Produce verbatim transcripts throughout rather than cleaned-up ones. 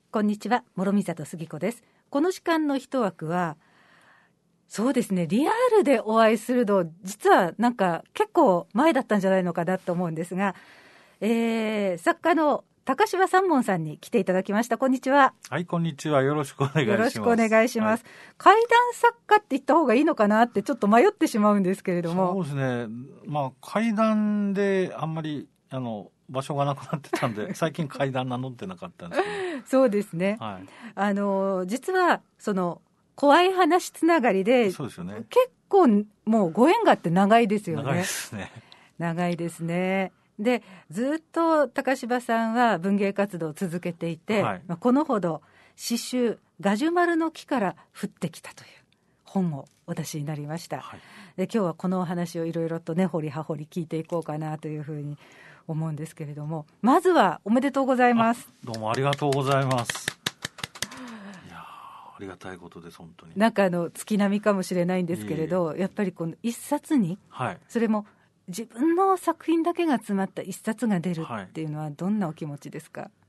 こんにちは、諸見里杉子です。この時間の一枠は、そうですね、リアルでお会いするの実はなんか結構前だったんじゃないのかなと思うんですが、えー、作家の高柴三門さんに来ていただきました。こんにちは。 はい、こんにちは。よろしくお願いします。 よろしくお願いします。 はい、 怪談作家って言った方がいいのかなってちょっと迷ってしまうんですけれども。 そうですね。まあ怪談であんまりあの場所がなくなってたんで最近怪談名乗ってなかったんですけど。 そうですね。はい、あの実はその怖い話つながりで、 そうですよね。 結構もうご縁があって長いですよね。 長いですね。 長いですね。でずっと高柴さんは文芸活動を続けていて、はい、まあ、このほど詩集ガジュマルの木から降ってきたという本をお出しになりました、はい、で今日はこのお話をいろいろとね掘り葉掘り聞いていこうかなというふうに思うんですけれども、まずはおめでとうございます。 どうもありがとうございます。いやありがたいことです。本当になんかあの月並みかもしれないんですけれど、やっぱりこの一冊に、はい、それも自分の作品だけが詰まった一冊が出るっていうのはどんなお気持ちですか？はい、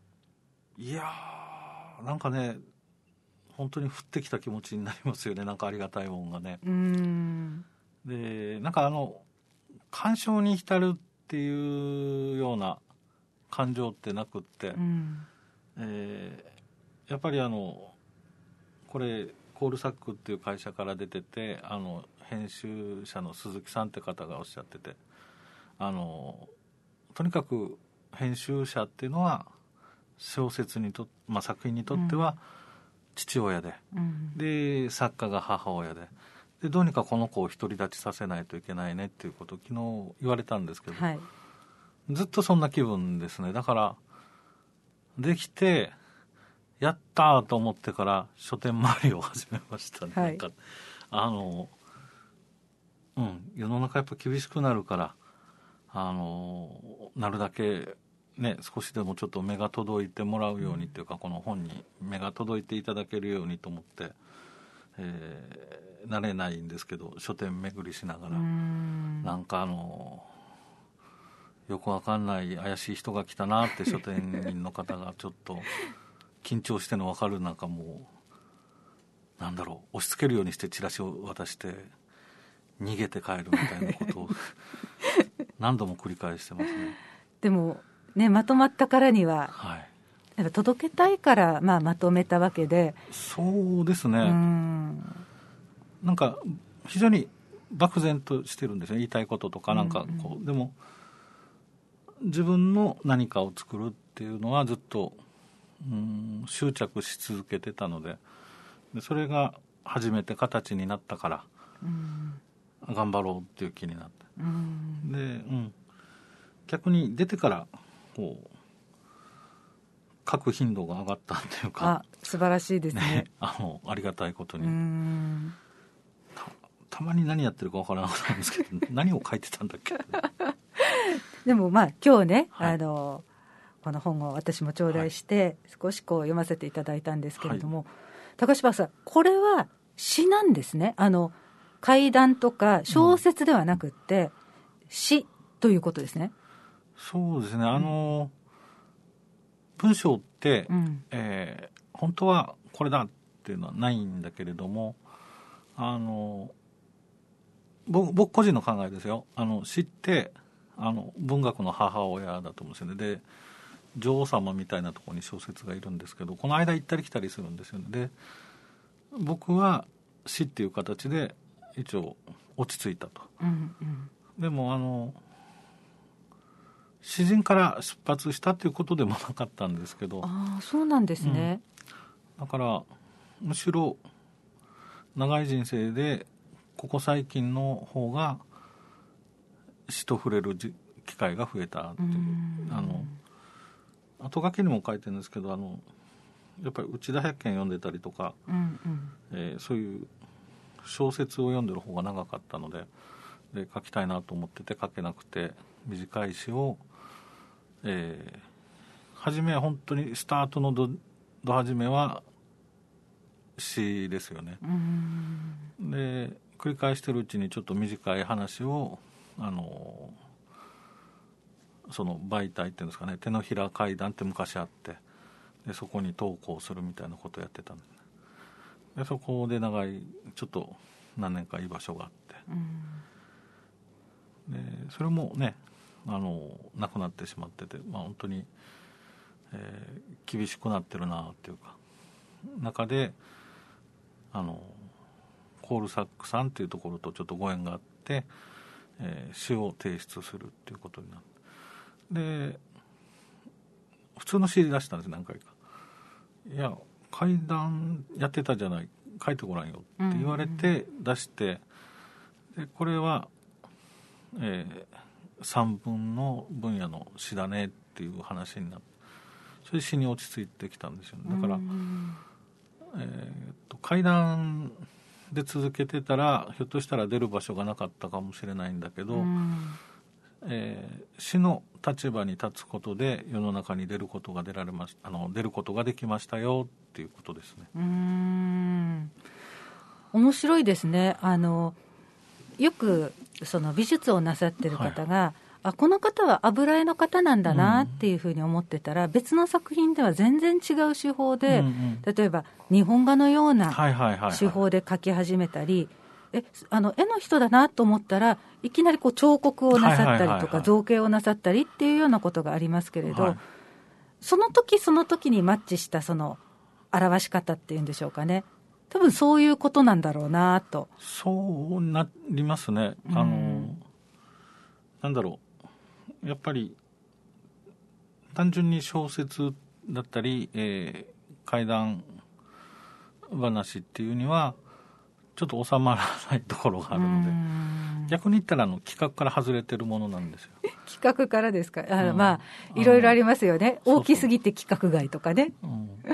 いやーなんかね本当に降ってきた気持ちになりますよね。なんかありがたいもんがね。うーんでなんかあの感傷に浸るっていうような感情ってなくって、うん、えー、やっぱりあのこれコールサックっていう会社から出てて、あの編集者の鈴木さんって方がおっしゃってて、あのとにかく編集者っていうのは小説にと、まあ、作品にとっては父親で、うん、で作家が母親で、でどうにかこの子を独り立ちさせないといけないねっていうことを昨日言われたんですけど、はい、ずっとそんな気分ですね。だからできてやったと思ってから書店回りを始めましたね、はい、なんかあの、うん、世の中やっぱ厳しくなるからあのなるだけね少しでもちょっと目が届いてもらうようにっていうか、うん、この本に目が届いていただけるようにと思って、えー、慣れないんですけど書店巡りしながら、んなんかあのよくわかんない怪しい人が来たなって書店員の方がちょっと緊張しての分かる中、もうなんだろう押し付けるようにしてチラシを渡して逃げて帰るみたいなことを何度も繰り返してますね。 でもねまとまったからには、はい、やっぱ届けたいから、まあ、まとめたわけで。 そうですね。うんなんか非常に漠然としてるんですよ。言いたいこととかなんかこう、うんうん、でも自分の何かを作るっていうのはずっとうん執着し続けてたの で, でそれが初めて形になったから、うん、頑張ろうっていう気になって、うん、で、うん、逆に出てからこう書く頻度が上がったっていうか、 あ素晴らしいです ね, ねあ, のありがたいことに、うん た, たまに何やってるかわからなかったんですけど何を書いてたんだっけでもまあ今日ね、はい、あのこの本を私も頂戴して、はい、少しこう読ませていただいたんですけれども、はい、高柴さんこれは詩なんですね。あの怪談とか小説ではなくって、うん、詩ということですね。 そうですね。あの、うん、文章って、うんえー、本当はこれだっていうのはないんだけれども、あの僕, 僕個人の考えですよ。あの詩ってあの文学の母親だと思うんですよね。で女王様みたいなところに小説がいるんですけど、この間行ったり来たりするんですよね。で僕は詩っていう形で一応落ち着いたと、うんうん、でもあの詩人から出発したということでもなかったんですけど。 あそうなんですね、 うん、だからむしろ長い人生でここ最近の方が詩と触れる機会が増えたっていう、あの後書きにも書いてるんですけど、あのやっぱり内田百軒読んでたりとか、うんうんえー、そういう小説を読んでる方が長かったの で, で書きたいなと思ってて書けなくて、短い詩を、えー、初めは本当にスタートの ど, ど始めは詩ですよね。うんで繰り返してるうちにちょっと短い話をあのその媒体っていうんですかね、手のひら怪談って昔あって、 でそこに投稿するみたいなことをやってたんです。でそこで長いちょっと何年か居場所があって、うん、でそれもねあのなくなってしまってて、まあ、本当に、えー、厳しくなってるなっていうか中であのコールサックさんっていうところとちょっとご縁があって、えー、詩を提出するっていうことになってで普通の詩出したんです何回か。いや怪談やってたじゃない書いてごらんよって言われて出して、うんうん、でこれは、えー、さんぶんの分野の詩だねっていう話になってそれで詩に落ち着いてきたんですよね。だから、うん、えー、と怪談で続けてたらひょっとしたら出る場所がなかったかもしれないんだけど、うんえー、詩の立場に立つことで世の中に出ることが出られましあの出ることができましたよっていうことですね。 うーん面白いですね。あのよくその美術をなさってる方が、はい、あこの方は油絵の方なんだなっていうふうに思ってたら、うん、別の作品では全然違う手法で、うんうん、例えば日本画のような手法で描き始めたり、はいはいはいはいえあの絵の人だなと思ったらいきなりこう彫刻をなさったりとか造形をなさったりっていうようなことがありますけれど、はい、その時その時にマッチしたその表し方っていうんでしょうかね。多分そういうことなんだろうなと。 そうなりますね。あの、うん、なんだろうやっぱり単純に小説だったり、えー、怪談話っていうにはちょっと収まらないところがあるので逆に言ったらあの企画から外れてるものなんですよ。 企画からですか。あの、うん、まあいろいろありますよね。大きすぎて規格外とかね。 そうそう、うん、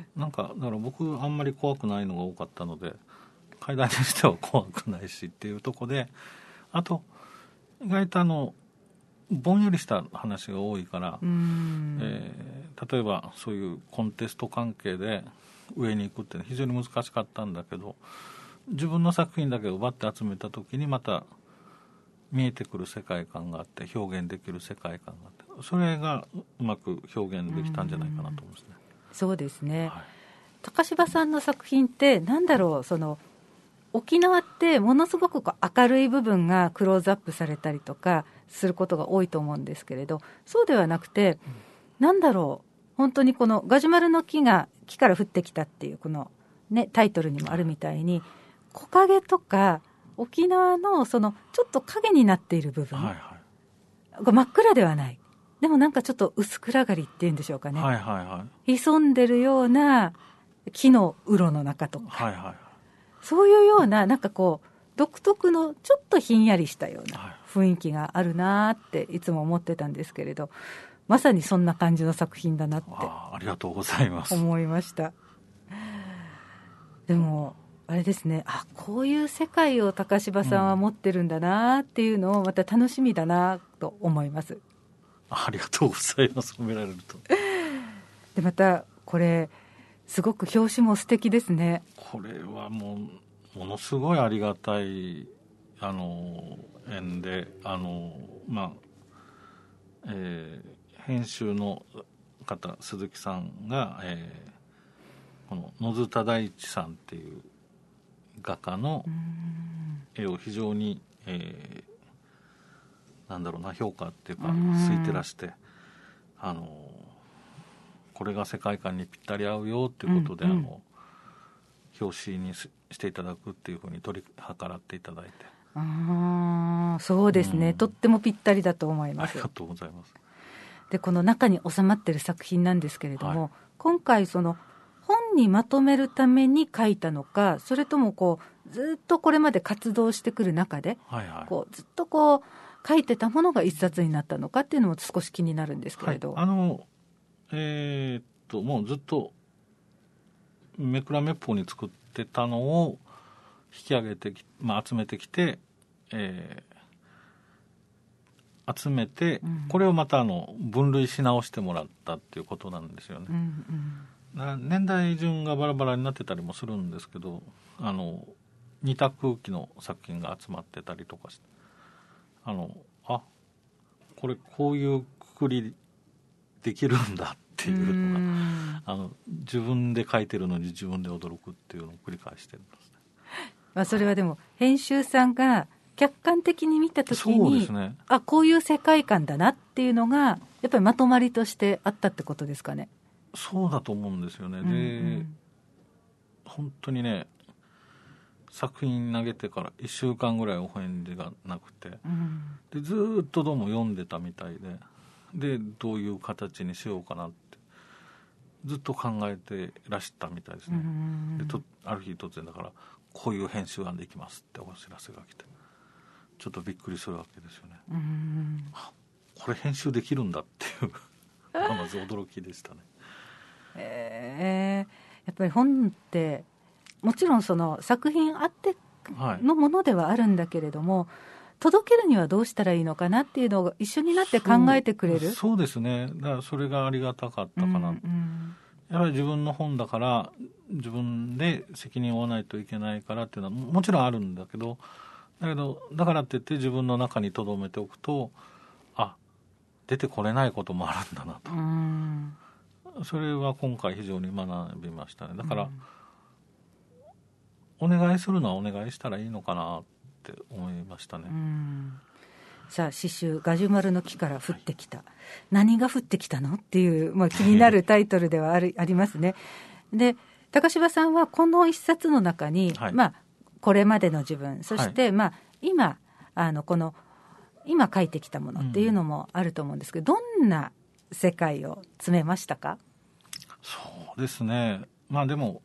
なんかだから僕あんまり怖くないのが多かったので怪談にしては怖くないしっていうところであと意外とあのぼんやりした話が多いから、うんえー、例えばそういうコンテスト関係で上に行くって非常に難しかったんだけど自分の作品だけを奪って集めた時にまた見えてくる世界観があって表現できる世界観があってそれがうまく表現できたんじゃないかなと思いますね。 うそうですね、はい、高柴さんの作品ってなんだろうその沖縄ってものすごくこう明るい部分がクローズアップされたりとかすることが多いと思うんですけれどそうではなくて、うん、なんだろう本当にこのガジュマルの木が木から降ってきたっていうこの、ね、タイトルにもあるみたいに木陰とか沖縄のそのちょっと影になっている部分、はいはい、真っ暗ではないでもなんかちょっと薄暗がりっていうんでしょうかね、はいはいはい、潜んでるような木の洞の中とか、はいはいはい、そういうようななんかこう独特のちょっとひんやりしたような雰囲気があるなっていつも思ってたんですけれどまさにそんな感じの作品だなってありがとうございます思いました。でもあれですねあこういう世界を高柴さんは持ってるんだなっていうのをまた楽しみだなと思います、うん、 ありがとうございます褒められるとでまたこれすごく表紙も素敵ですね。 これはもうものすごいありがたいあの縁であのまあ、えー、編集の方鈴木さんが、えー、この野津忠一さんっていう画家の絵を非常に、えー、なんだろうな評価っていうかついてらしてあのこれが世界観にぴったり合うよっていうことで、うんうん、あの表紙にしていただくっていうふうに取り計らっていただいてあそうですね、うん、とってもぴったりだと思います。 ありがとうございます。 でこの中に収まっている作品なんですけれども、はい、今回その本にまとめるために書いたのかそれともこうずっとこれまで活動してくる中で、はいはい、こうずっとこう書いてたものが一冊になったのかっていうのも少し気になるんですけれど、 はい、あのえー、っともうずっとめくらめっぽうに作ってたのを引き上げてき、まあ、集めてきて、えー、集めて、うん、これをまたあの分類し直してもらったっていうことなんですよね、うんうん、年代順がバラバラになってたりもするんですけどあの似た空気の作品が集まってたりとかしてあのあこれこういうくくりできるんだっっていうのがあの自分で書いてるのに自分で驚くっていうのを繰り返してるんですね。 まあ、それはでも編集さんが客観的に見たときに、 そうですね、 あ、こういう世界観だなっていうのがやっぱりまとまりとしてあったってことですかね。 そうだと思うんですよね。で、うんうん、本当にね、作品投げてからいっしゅうかんぐらいお返事がなくて、うん、でずっとどうも読んでたみたいで、でどういう形にしようかなってずっと考えてらしたみたいですね。うん、でとある日突然だからこういう編集案でいきますってお知らせが来て、ちょっとびっくりするわけですよね。うん、これ編集できるんだっていうまず驚きでしたね。 えー、やっぱり本ってもちろんその作品あってのものではあるんだけれども、はい、届けるにはどうしたらいいのかなっていうのを一緒になって考えてくれる。 そう、そうですね。だからそれがありがたかったかな、うんうん、やはり自分の本だから自分で責任を負わないといけないからっていうのはもちろんあるんだけど、だけどだからって言って自分の中に留めておくと、あ、出てこれないこともあるんだなと、うん、それは今回非常に学びましたね。だから、うん、お願いするのはお願いしたらいいのかなって思いましたね。うん、 さあ、詩集ガジュマルの木から降ってきた、はい、何が降ってきたのっていう、まあ、気になるタイトルではあるありますね。で、高柴さんはこの一冊の中に、はい、まあ、これまでの自分、そして、はい、まあ、今あのこの今書いてきたものっていうのもあると思うんですけど、うん、どんな世界を詰めましたか？ そうですね、まあでも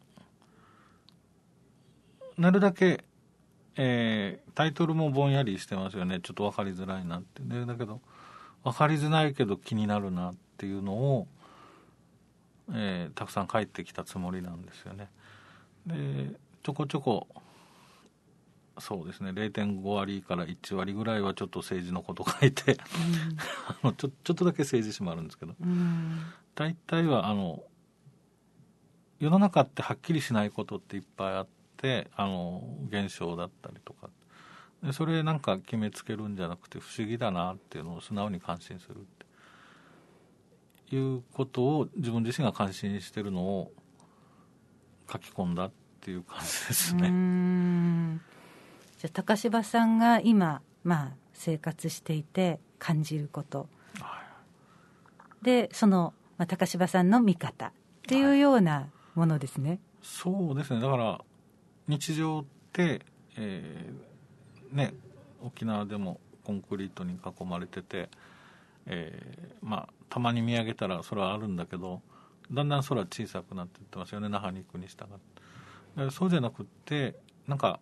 なるだけ、えー、タイトルもぼんやりしてますよね。ちょっと分かりづらいなってで、だけど分かりづらいけど気になるなっていうのを、えー、たくさん書いてきたつもりなんですよね。で、ちょこちょこそうですね れいてんご 割からいち割ぐらいはちょっと政治のこと書いて、うん、あの ちょ, ちょっとだけ政治史もあるんですけど、うん、大体はあの世の中ってはっきりしないことっていっぱいあって、あの現象だったりとかで、それなんか決めつけるんじゃなくて不思議だなっていうのを素直に感心するっていうことを自分自身が感心してるのを書き込んだっていう感じですね。うーん、 じゃあ高柴さんが今、まあ、生活していて感じること、はい、でその、まあ、高柴さんの見方っていうようなものですね。はい、 そうですね。だから日常って、えーね、沖縄でもコンクリートに囲まれてて、えーまあ、たまに見上げたら空はあるんだけど、だんだん空小さくなっていってますよね、那覇に行くに従って。そうじゃなくってなんか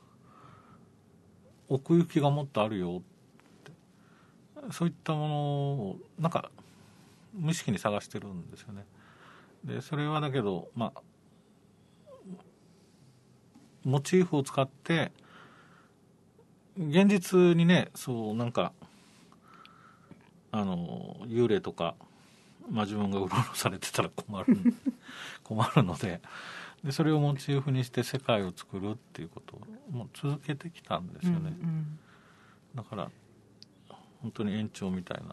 奥行きがもっとあるよって、そういったものをなんか無意識に探してるんですよね。でそれはだけど、まあ、モチーフを使って現実にね、そうなんかあの幽霊とか、まあ、自分がうろうろされてたら困る困るので、でそれをモチーフにして世界を作るっていうことをもう続けてきたんですよね。うんうん、だから本当に延長みたいな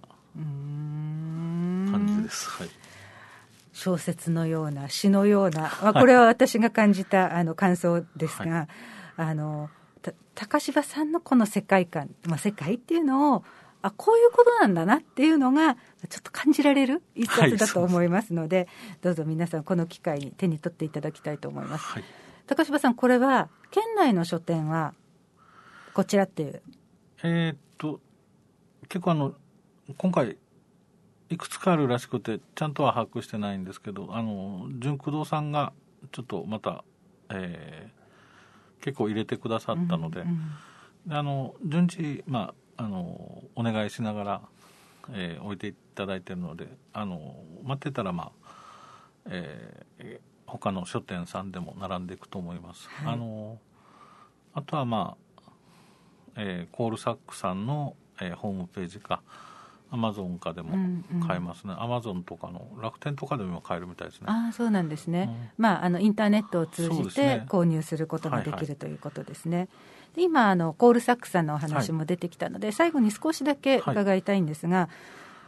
感じです。はい、 小説のような詩のような、まあ、これは私が感じたあの感想ですが、はい、あの高柴さんのこの世界観、まあ、世界っていうのをあこういうことなんだなっていうのがちょっと感じられる一冊だと思いますので、はい、どうぞ皆さんこの機会に手に取っていただきたいと思います。はい、高柴さん、これは県内の書店はこちらっていう、 えー、っと結構あの今回いくつかあるらしくてちゃんとは把握してないんですけど、あの純駆動さんがちょっとまた、えー、結構入れてくださったので、うんうん、であの順次、まあ、あのお願いしながら、えー、置いていただいているので、あの待ってたら、まあえー、他の書店さんでも並んでいくと思います。はい、あのあとは、まあえー、コールサックさんの、えー、ホームページかアマゾンかでも買えますね。アマゾンとかの楽天とかでも買えるみたいですね。 ああ、そうなんですね。うん、まあ、あのインターネットを通じて購入することができる、ね、ということですね。で今あのコールサックさんのお話も出てきたので、はいはい、最後に少しだけ伺いたいんですが、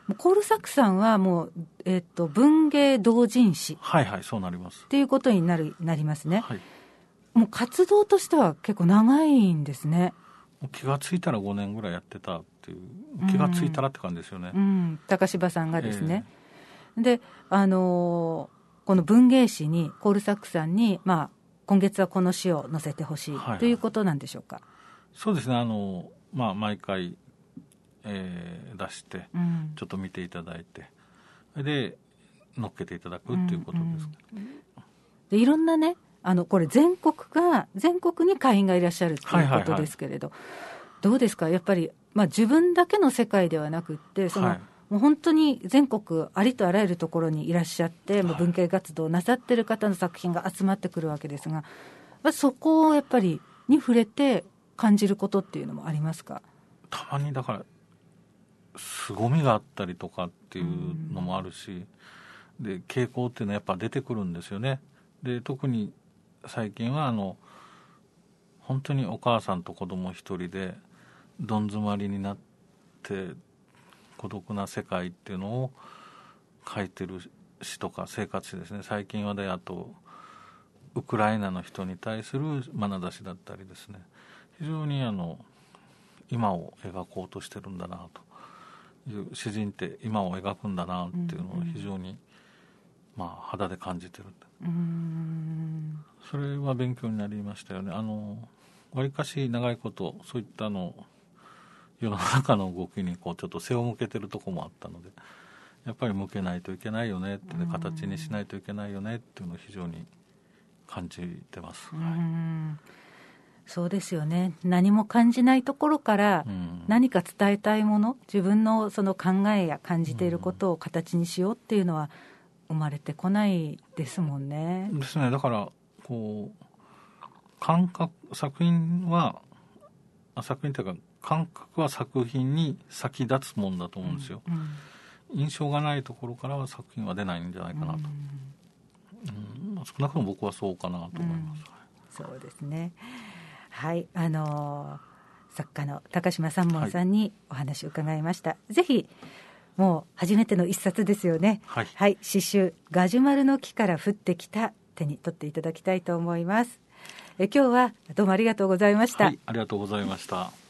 コールサックさんはもう、えー、と文芸同人誌はいはいそうなりますっていうことになるなりますね、 はい、 もう活動としては結構長いんですね。 気がついたらごねんぐらいやってたっていう、気がついたらって感じですよね、 うんうん、高柴さんがですね、えー、で、あのー、この文芸誌にコールサックさんに、まあ、今月はこの詩を載せてほしい、はいはい、ということなんでしょうか。 そうですね、あの、まあ、毎回、えー、出して、うん、ちょっと見ていただいてで乗っけていただくっていうことです、うんうん、 でいろんなね、あのこれ全国が全国に会員がいらっしゃるということですけれど、はいはいはい、どうですかやっぱり、まあ、自分だけの世界ではなくってその、はい、もう本当に全国ありとあらゆるところにいらっしゃって、はい、文系活動をなさってる方の作品が集まってくるわけですが、まあ、そこをやっぱりに触れて感じることっていうのもありますか。 たまにだから凄みがあったりとかっていうのもあるし、で傾向っていうのはやっぱ出てくるんですよね。で特に最近はあの本当にお母さんと子供一人でどん詰まりになって孤独な世界っていうのを書いてる詩とか生活詩ですね。最近はであとウクライナの人に対する眼差しだったりですね、非常にあの今を描こうとしてるんだなという詩人って今を描くんだなっていうのを非常に、うんうん、まあ、肌で感じてる。うーん、それは勉強になりましたよね。あのわりかし長いことそういったの世の中の動きにこうちょっと背を向けてるとこもあったので、やっぱり向けないといけないよねって、ね、形にしないといけないよねっていうのを非常に感じてます。 うーん、はい、そうですよね。何も感じないところから何か伝えたいもの、自分のその考えや感じていることを形にしようっていうのは生まれてこないですもんね。 ですね。だからこう感覚作品は作品というか感覚は作品に先立つもんだと思うんですよ、うんうん、印象がないところからは作品は出ないんじゃないかなと、うんうん、少なくとも僕はそうかなと思います、 うん、そうですね。はい、あのー、作家の高島三門さんにお話を伺いました、はい、ぜひもう初めての一冊ですよね。はい、はい、詩集ガジュマルの木から降ってきた、手に取っていただきたいと思います。え今日はどうもありがとうございました。 はい、ありがとうございました。